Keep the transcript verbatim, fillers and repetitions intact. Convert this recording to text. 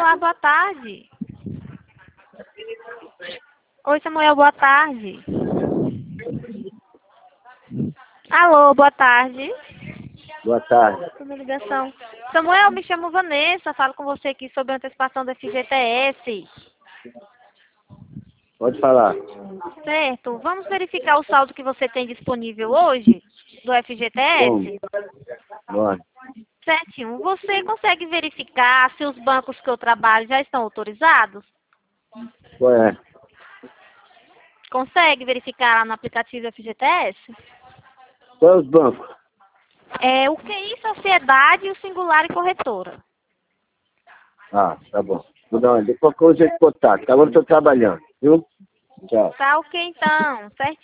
Olá, boa tarde. Oi, Samuel, boa tarde. Alô, boa tarde. Boa tarde. Tudo ligação. Samuel, me chamo Vanessa, falo com você aqui sobre a antecipação do F G T S. Pode falar. Certo. Vamos verificar o saldo que você tem disponível hoje do F G T S? Bom. Bora. Certinho. Você consegue verificar se os bancos que eu trabalho já estão autorizados? Ué, Consegue verificar lá no aplicativo F G T S? qual é os bancos? É o Q I Sociedade, o Singular e Corretora. Ah, tá bom. Vou dar uma, de qualquer jeito contato. Agora eu tô trabalhando, viu? Tchau. Tá ok então, certo?